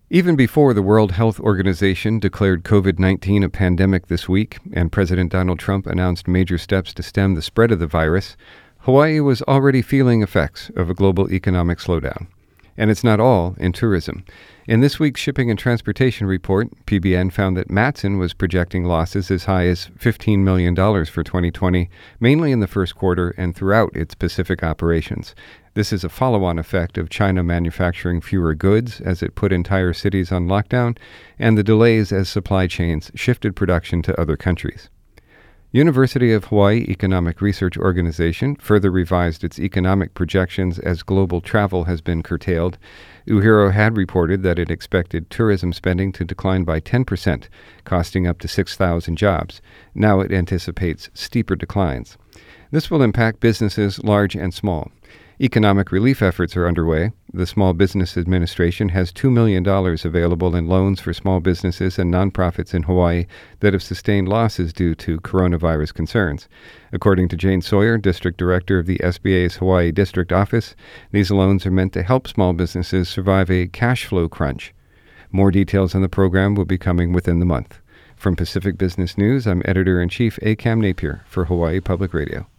Even before the World Health Organization declared COVID-19 a pandemic this week and President Donald Trump announced major steps to stem the spread of the virus, Hawaii was already feeling effects of a global economic slowdown. And it's not all in tourism. In this week's Shipping and Transportation Report, PBN found that Matson was projecting losses as high as $15 million for 2020, mainly in the first quarter and throughout its Pacific operations. This is a follow-on effect of China manufacturing fewer goods as it put entire cities on lockdown, and the delays as supply chains shifted production to other countries. University of Hawaii Economic Research Organization further revised its economic projections as global travel has been curtailed. UHERO had reported that it expected tourism spending to decline by 10%, costing up to 6,000 jobs. Now it anticipates steeper declines. This will impact businesses large and small. Economic relief efforts are underway. The Small Business Administration has $2 million available in loans for small businesses and nonprofits in Hawaii that have sustained losses due to coronavirus concerns. According to Jane Sawyer, District Director of the SBA's Hawaii District Office, these loans are meant to help small businesses survive a cash flow crunch. More details on the program will be coming within the month. From Pacific Business News, I'm Editor-in-Chief Cam Napier for Hawaii Public Radio.